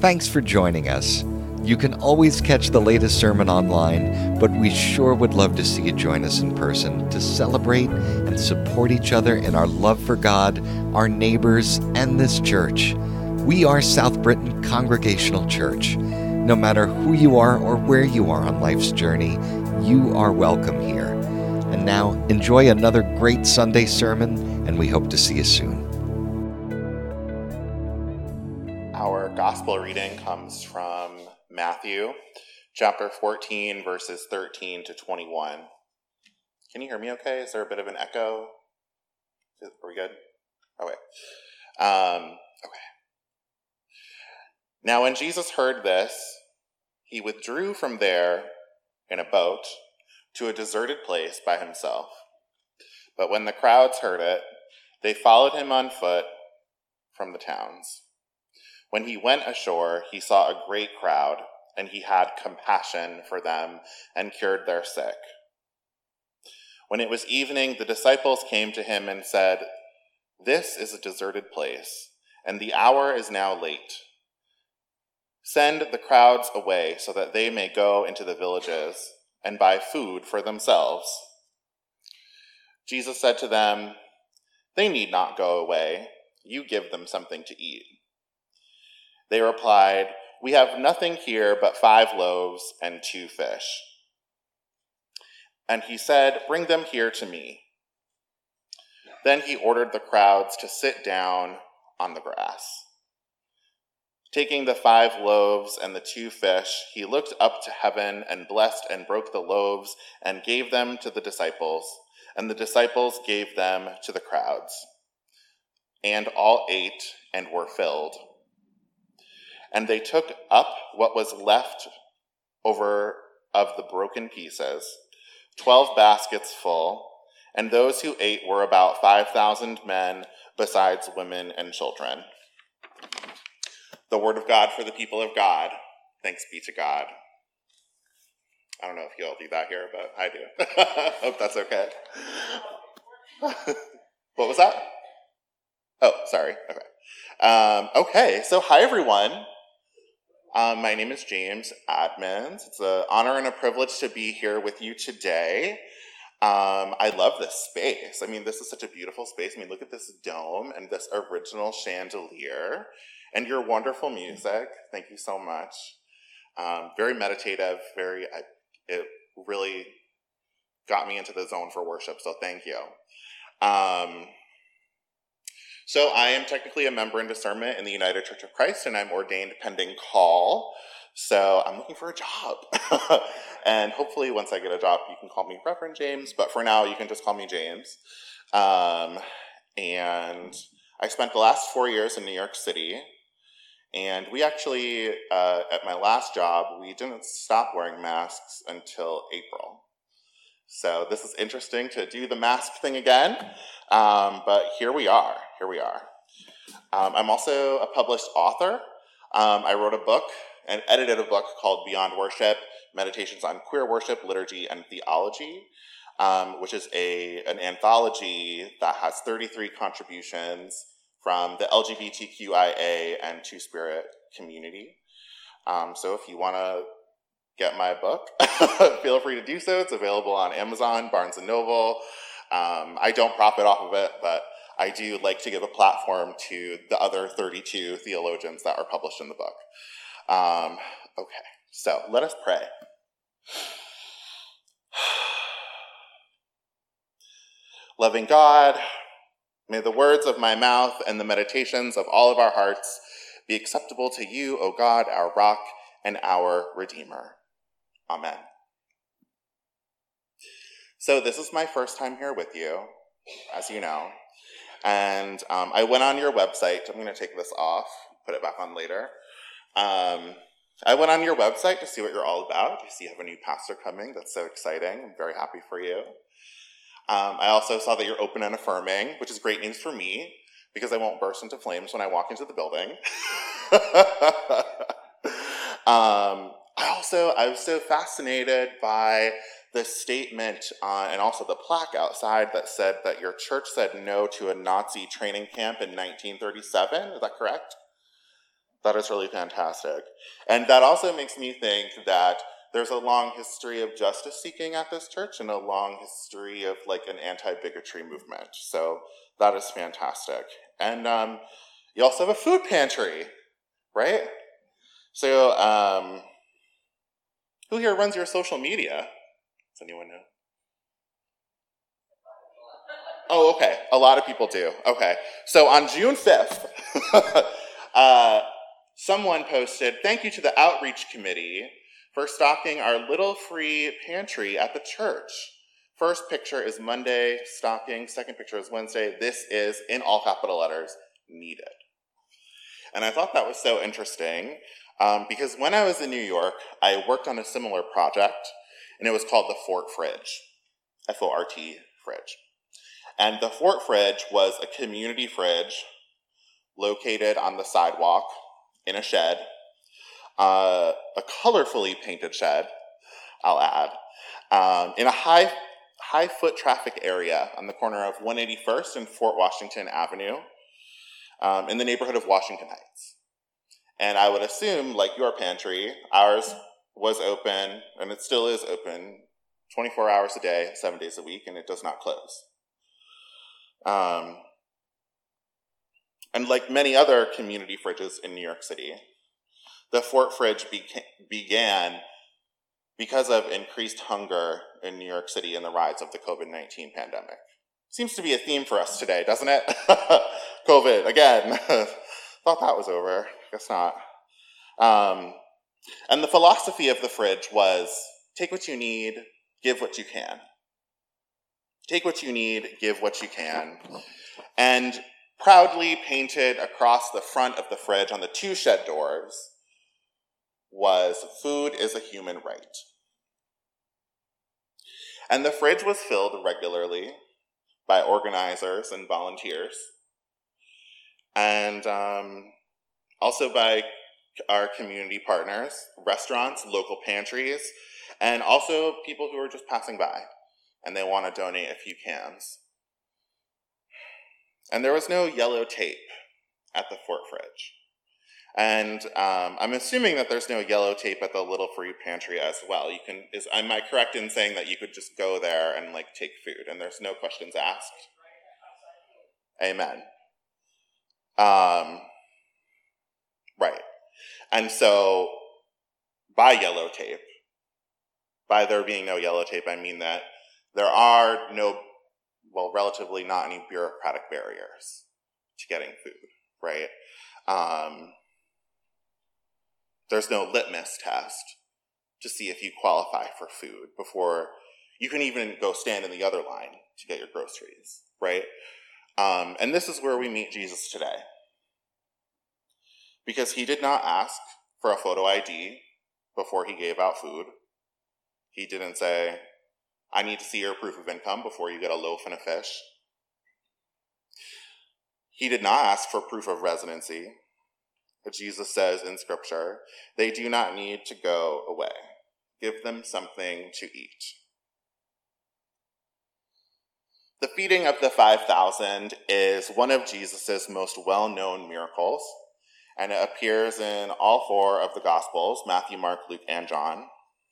Thanks for joining us. You can always catch the latest sermon online, but we sure would love to see you join us in person to celebrate and support each other in our love for God, our neighbors, and this church. We are South Britain Congregational Church. No matter who you are or where you are on life's journey, you are welcome here. And now, enjoy another great Sunday sermon, and we hope to see you soon. Our gospel reading comes from Matthew, chapter 14, verses 13 to 21. Can you hear me okay? Is there a bit of an echo? Are we good? Okay. Okay. Now when Jesus heard this, he withdrew from there in a boat to a deserted place by himself. But when the crowds heard it, they followed him on foot from the towns. When he went ashore, he saw a great crowd, and he had compassion for them and cured their sick. When it was evening, the disciples came to him and said, "This is a deserted place, and the hour is now late. Send the crowds away so that they may go into the villages and buy food for themselves." Jesus said to them, "They need not go away. You give them something to eat." They replied, "We have nothing here but 5 loaves and 2 fish." And he said, "Bring them here to me." Then he ordered the crowds to sit down on the grass. Taking the 5 loaves and the 2 fish, he looked up to heaven and blessed and broke the loaves and gave them to the disciples, and the disciples gave them to the crowds. And all ate and were filled. And they took up what was left over of the broken pieces, 12 baskets full, and those who ate were about 5,000 men, besides women and children. The word of God for the people of God. Thanks be to God. I don't know if you all do that here, but I do. Hope that's okay. What was that? Oh, sorry. Okay. Okay, so hi everyone. My name is James Admins. It's an honor and a privilege to be here with you today. I love this space. I mean, this is such a beautiful space. I mean, look at this dome and this original chandelier and your wonderful music. Thank you so much. Very meditative, it really got me into the zone for worship, so thank you. So I am technically a member in discernment in the United Church of Christ, and I'm ordained pending call. So I'm looking for a job. And hopefully once I get a job, you can call me Reverend James, but for now you can just call me James. And I spent the last 4 years in New York City. And we actually, at my last job, we didn't stop wearing masks until April. So this is interesting to do the mask thing again, but here we are. I'm also a published author. I wrote a book and edited a book called Beyond Worship, Meditations on Queer Worship, Liturgy, and Theology, which is an anthology that has 33 contributions from the LGBTQIA and Two-Spirit community. So if you want to get my book, feel free to do so. It's available on Amazon, Barnes & Noble. I don't profit off of it, but I do like to give a platform to the other 32 theologians that are published in the book. Okay, so let us pray. Loving God, may the words of my mouth and the meditations of all of our hearts be acceptable to you, O God, our rock and our Redeemer. Amen. So this is my first time here with you, as you know, and I went on your website. I'm going to take this off, put it back on later. I went on your website to see what you're all about. I see you have a new pastor coming. That's so exciting. I'm very happy for you. I also saw that you're open and affirming, which is great news for me, because I won't burst into flames when I walk into the building. I was so fascinated by the statement and also the plaque outside that said that your church said no to a Nazi training camp in 1937. Is that correct? That is really fantastic. And that also makes me think that there's a long history of justice seeking at this church and a long history of like an anti-bigotry movement. So that is fantastic. And you also have a food pantry, right? So who here runs your social media? Does anyone know? Oh, okay. A lot of people do. Okay. So on June 5th, someone posted, "Thank you to the outreach committee for stocking our little free pantry at the church. First picture is Monday, stocking. Second picture is Wednesday. This is, in all capital letters, needed." And I thought that was so interesting because when I was in New York, I worked on a similar project, and it was called the Fort Fridge, F-O-R-T, fridge. And the Fort Fridge was a community fridge located on the sidewalk in a shed, a colorfully painted shed, I'll add, in a high foot traffic area on the corner of 181st and Fort Washington Avenue, in the neighborhood of Washington Heights. And I would assume, like your pantry, ours was open, and it still is open 24 hours a day, 7 days a week, and it does not close. And like many other community fridges in New York City, the Fort Fridge began because of increased hunger in New York City and the rise of the COVID-19 pandemic. Seems to be a theme for us today, doesn't it? COVID, again. Thought that was over. Guess not. And the philosophy of the fridge was, take what you need, give what you can. Take what you need, give what you can. And proudly painted across the front of the fridge on the 2 shed doors was, "Food is a human right." And the fridge was filled regularly by organizers and volunteers, and also by our community partners, restaurants, local pantries, and also people who are just passing by and they want to donate a few cans. And there was no yellow tape at the Fort Fridge. And I'm assuming that there's no yellow tape at the Little Free Pantry as well. Am I correct in saying that you could just go there and like take food and there's no questions asked? Amen. Right. And so by yellow tape, by there being no yellow tape, I mean that there are relatively not any bureaucratic barriers to getting food, right? There's no litmus test to see if you qualify for food before you can even go stand in the other line to get your groceries, right? And this is where we meet Jesus today. Because he did not ask for a photo ID before he gave out food. He didn't say, "I need to see your proof of income before you get a loaf and a fish." He did not ask for proof of residency. Jesus says in Scripture, they do not need to go away. Give them something to eat. The feeding of the 5,000 is one of Jesus' most well-known miracles, and it appears in all 4 of the Gospels, Matthew, Mark, Luke, and John.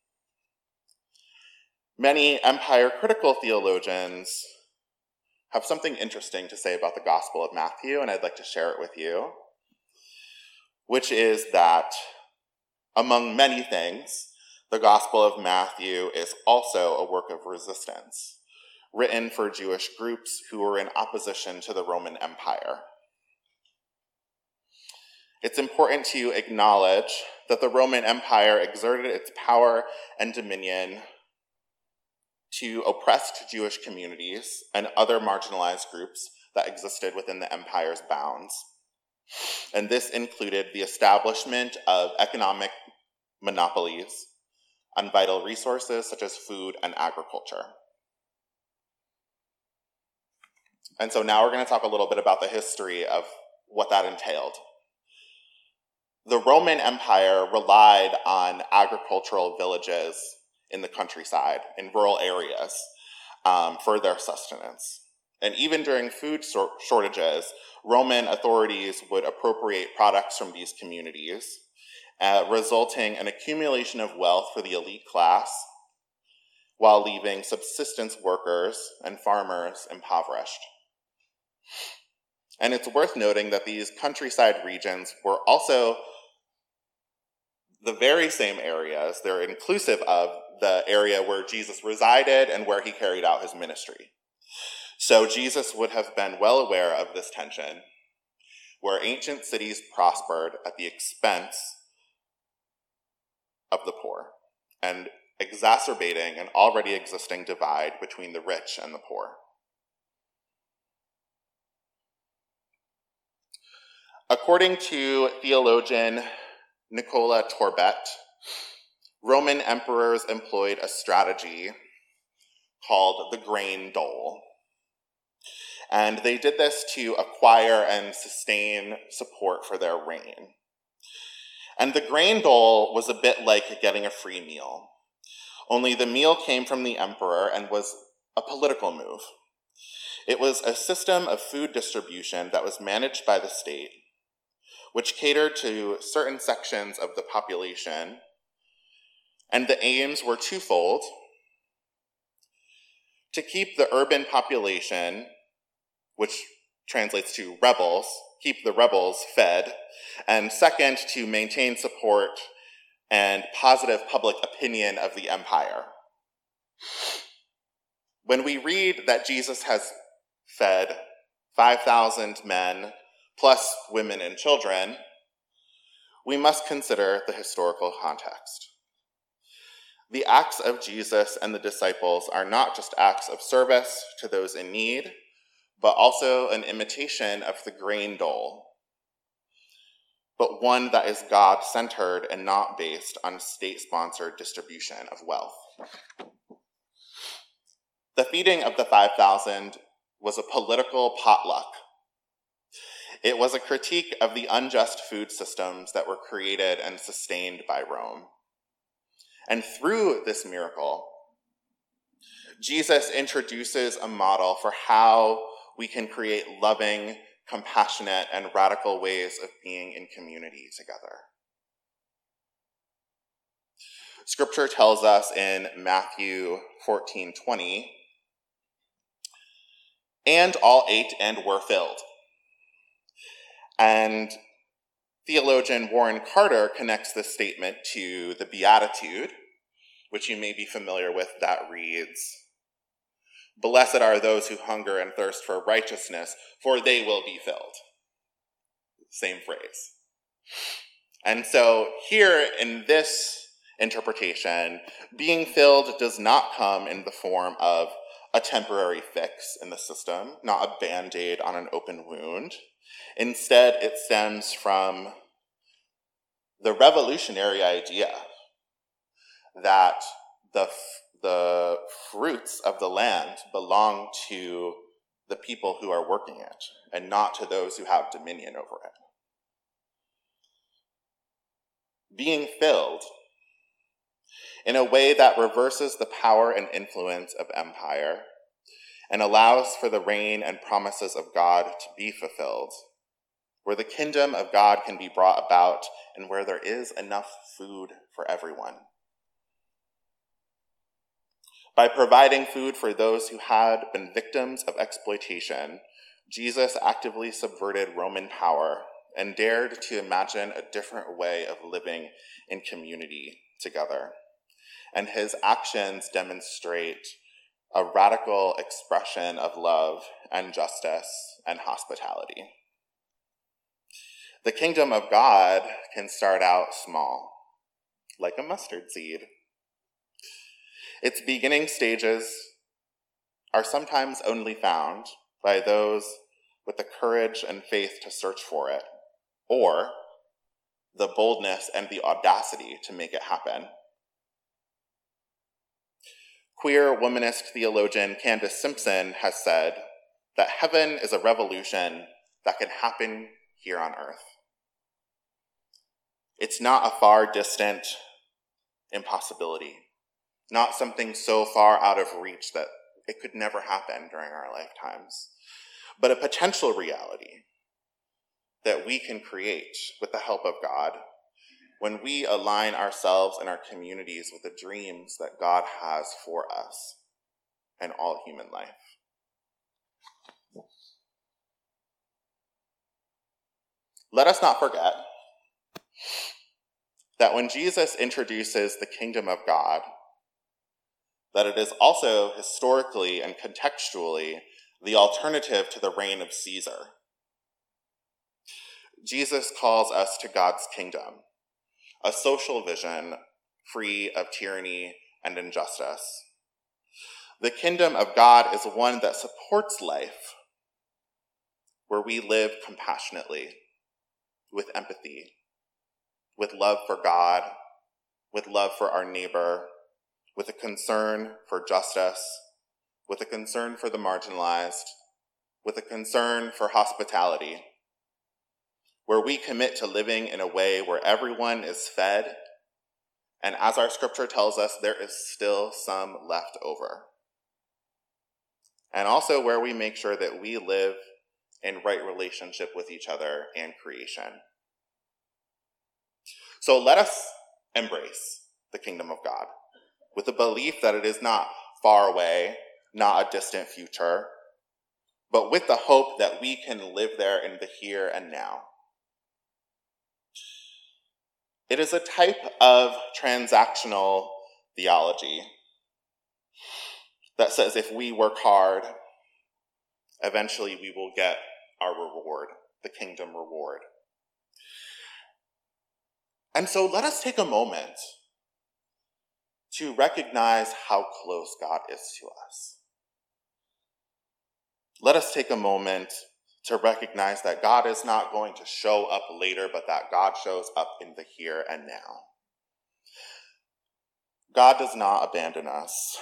Many empire-critical theologians have something interesting to say about the Gospel of Matthew, and I'd like to share it with you, which is that, among many things, the Gospel of Matthew is also a work of resistance, written for Jewish groups who were in opposition to the Roman Empire. It's important to acknowledge that the Roman Empire exerted its power and dominion to oppressed Jewish communities and other marginalized groups that existed within the empire's bounds. And this included the establishment of economic monopolies on vital resources such as food and agriculture. And so now we're going to talk a little bit about the history of what that entailed. The Roman Empire relied on agricultural villages in the countryside, in rural areas, for their sustenance. And even during food shortages, Roman authorities would appropriate products from these communities, resulting in accumulation of wealth for the elite class, while leaving subsistence workers and farmers impoverished. And it's worth noting that these countryside regions were also the very same areas. They're inclusive of the area where Jesus resided and where he carried out his ministry. So Jesus would have been well aware of this tension, where ancient cities prospered at the expense of the poor, and exacerbating an already existing divide between the rich and the poor. According to theologian Nicola Torbet, Roman emperors employed a strategy called the grain dole. And they did this to acquire and sustain support for their reign. And the grain dole was a bit like getting a free meal, only the meal came from the emperor and was a political move. It was a system of food distribution that was managed by the state, which catered to certain sections of the population, and the aims were twofold: to keep the urban population, which translates to rebels, keep the rebels fed, and second, to maintain support and positive public opinion of the empire. When we read that Jesus has fed 5,000 men, plus women and children, we must consider the historical context. The acts of Jesus and the disciples are not just acts of service to those in need, but also an imitation of the grain dole, but one that is God-centered and not based on state-sponsored distribution of wealth. The feeding of the 5,000 was a political potluck. It was a critique of the unjust food systems that were created and sustained by Rome. And through this miracle, Jesus introduces a model for how we can create loving, compassionate, and radical ways of being in community together. Scripture tells us in Matthew 14:20, "And all ate and were filled." And theologian Warren Carter connects this statement to the Beatitude, which you may be familiar with, that reads, "Blessed are those who hunger and thirst for righteousness, for they will be filled." Same phrase. And so here in this interpretation, being filled does not come in the form of a temporary fix in the system, not a Band-Aid on an open wound. Instead, it stems from the revolutionary idea that the fruits of the land belong to the people who are working it, and not to those who have dominion over it. Being filled in a way that reverses the power and influence of empire and allows for the reign and promises of God to be fulfilled, where the kingdom of God can be brought about and where there is enough food for everyone. By providing food for those who had been victims of exploitation, Jesus actively subverted Roman power and dared to imagine a different way of living in community together. And his actions demonstrate a radical expression of love and justice and hospitality. The kingdom of God can start out small, like a mustard seed. Its beginning stages are sometimes only found by those with the courage and faith to search for it, or the boldness and the audacity to make it happen. Queer womanist theologian Candace Simpson has said that heaven is a revolution that can happen here on earth. It's not a far distant impossibility, not something so far out of reach that It could never happen during our lifetimes, but a potential reality that we can create with the help of God when we align ourselves and our communities with the dreams that God has for us and all human life. Let us not forget that when Jesus introduces the kingdom of God, that it is also historically and contextually the alternative to the reign of Caesar. Jesus calls us to God's kingdom, a social vision free of tyranny and injustice. The kingdom of God is one that supports life, where we live compassionately, with empathy, with love for God, with love for our neighbor, with a concern for justice, with a concern for the marginalized, with a concern for hospitality, where we commit to living in a way where everyone is fed, and as our scripture tells us, there is still some left over. And also where we make sure that we live in right relationship with each other and creation. So let us embrace the kingdom of God with the belief that it is not far away, not a distant future, but with the hope that we can live there in the here and now. It is a type of transactional theology that says if we work hard, eventually we will get our reward, the kingdom reward. And so let us take a moment to recognize how close God is to us. Let us take a moment to recognize that God is not going to show up later, but that God shows up in the here and now. God does not abandon us.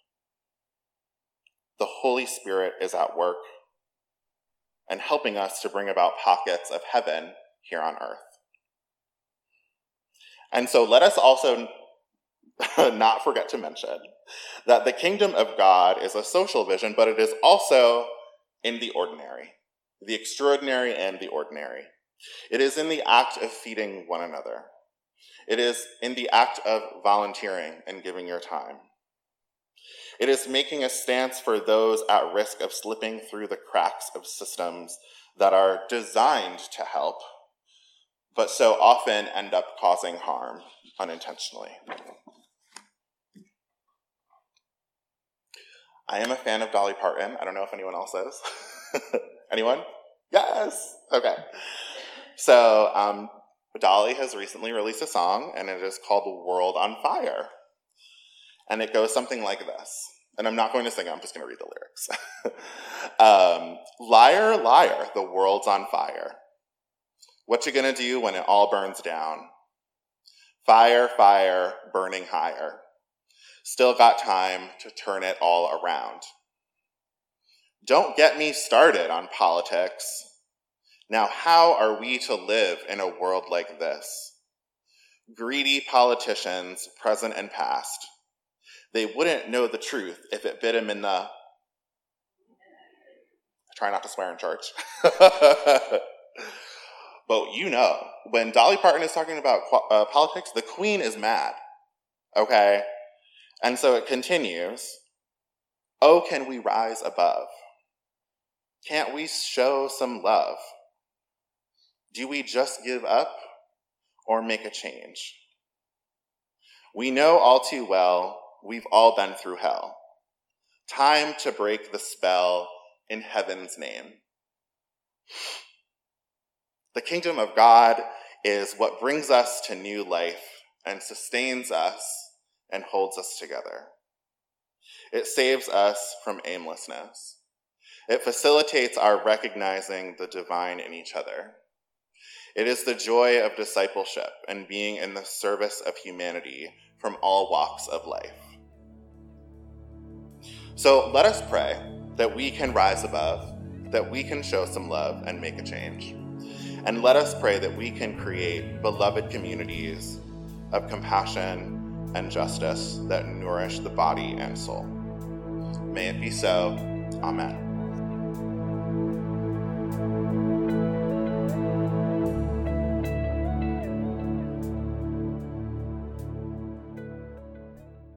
The Holy Spirit is at work and helping us to bring about pockets of heaven here on earth. And so let us also not forget to mention that the kingdom of God is a social vision, but it is also in the ordinary, the extraordinary and the ordinary. It is in the act of feeding one another. It is in the act of volunteering and giving your time. It is making a stance for those at risk of slipping through the cracks of systems that are designed to help, but so often end up causing harm unintentionally. I am a fan of Dolly Parton. I don't know if anyone else is. Anyone? Yes. Okay. So Dolly has recently released a song, and it is called "World on Fire." And it goes something like this. And I'm not going to sing it, I'm just going to read the lyrics. Liar, liar, the world's on fire. What you gonna do when it all burns down? Fire, fire, burning higher. Still got time to turn it all around. Don't get me started on politics. Now, how are we to live in a world like this? Greedy politicians, present and past. They wouldn't know the truth if it bit them in the... I try not to swear in church. But you know, when Dolly Parton is talking about politics, the queen is mad, okay? And so it continues, oh, can we rise above? Can't we show some love? Do we just give up or make a change? We know all too well, we've all been through hell. Time to break the spell in heaven's name. The kingdom of God is what brings us to new life and sustains us and holds us together. It saves us from aimlessness. It facilitates our recognizing the divine in each other. It is the joy of discipleship and being in the service of humanity from all walks of life. So let us pray that we can rise above, that we can show some love and make a change. And let us pray that we can create beloved communities of compassion and justice that nourish the body and soul. May it be so. Amen.